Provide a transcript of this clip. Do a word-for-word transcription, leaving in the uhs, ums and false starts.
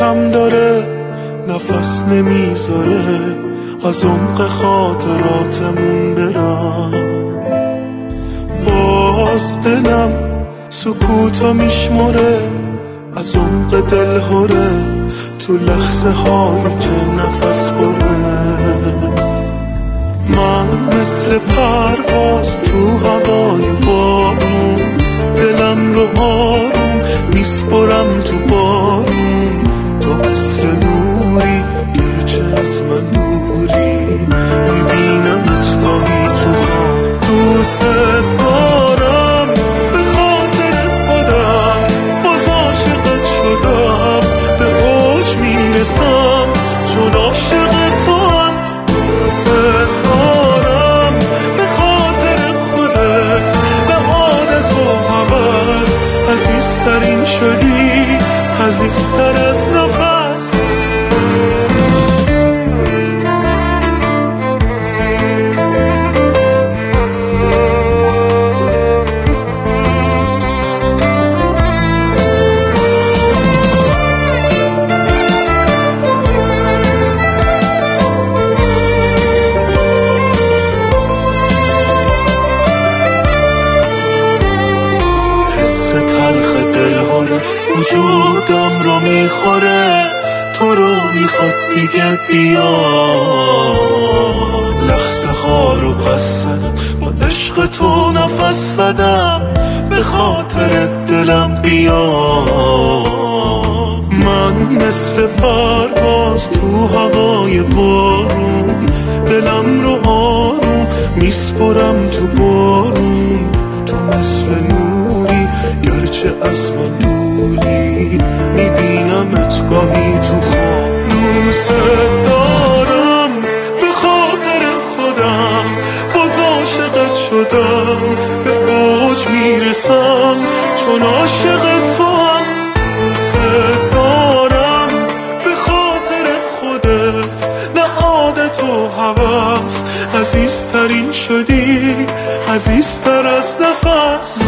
کم داره، نفس نمیذاره از عمق خاطراتمون برم. باز دلم سکوتو میشمره، از عمق دل هره تو لحظه هایی که نفس بره. من مثل پرواز تو هوای بارون، دلم رو آروم میسپرم تو بارون. تو مثل نوری گرچه از من دوری، میبینمت گاهی تو خواب. دوست دارم به خاطر خودم، باز عاشقت شدم به اوج میرسم چون عاشق تو هم. دوست دارم به خاطر خودت، به عادت و هوس عزیزترین شدی، عزیزتر از نفس. وجودم رو میخوره، تو رو میخواد دیگه بیا. لحظه ها رو پس زدم، با عشق تو نفس زدم، به خاطر دلم بیا. من مثل پرواز تو هوای بارون، دلم رو آروم میسپرم تو بارون. تو مثل نوری گرچه از من دوری، میبینمت گاهی تو خواب. دوست دارم به خاطر خودم، باز عاشقت شدم به اوج میرسم چون عاشق تو هم. دوست دارم به خاطر خودت، نه عادت و هوس عزیزترین شدی، عزیزتر از نفس.